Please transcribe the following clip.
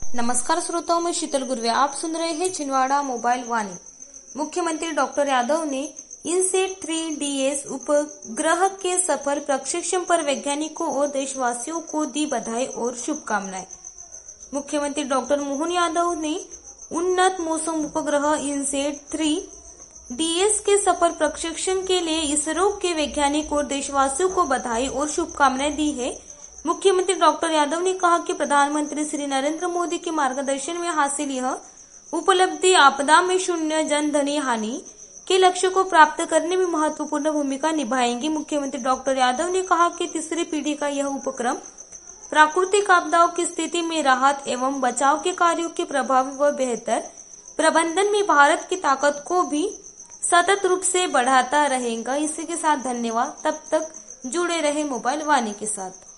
नमस्कार श्रोताओं, मैं शीतल गुर्वे। आप सुन रहे हैं छिंदवाड़ा मोबाइल वाणी। मुख्यमंत्री डॉक्टर यादव ने इनसेट 3DS उपग्रह के सफल प्रक्षेपण पर वैज्ञानिकों और देशवासियों को दी बधाई और शुभकामनाएं। मुख्यमंत्री डॉक्टर मोहन यादव ने उन्नत मौसम उपग्रह इनसेट 3DS के सफल प्रक्षेपण के लिए इसरो के वैज्ञानिकों और देशवासियों को बधाई और शुभकामनाएं दी है। मुख्यमंत्री डॉक्टर यादव ने कहा कि प्रधानमंत्री श्री नरेंद्र मोदी के मार्गदर्शन में हासिल यह उपलब्धि आपदा में शून्य जन धन हानि के लक्ष्य को प्राप्त करने में महत्वपूर्ण भूमिका निभाएंगी। मुख्यमंत्री डॉक्टर यादव ने कहा कि तीसरी पीढ़ी का यह उपक्रम प्राकृतिक आपदाओं की स्थिति में राहत एवं बचाव के कार्यों के प्रभावी व बेहतर प्रबंधन में भारत की ताकत को भी सतत रूप से बढ़ाता रहेगा। इसी के साथ धन्यवाद। तब तक जुड़े रहे मोबाइल वाणी के साथ।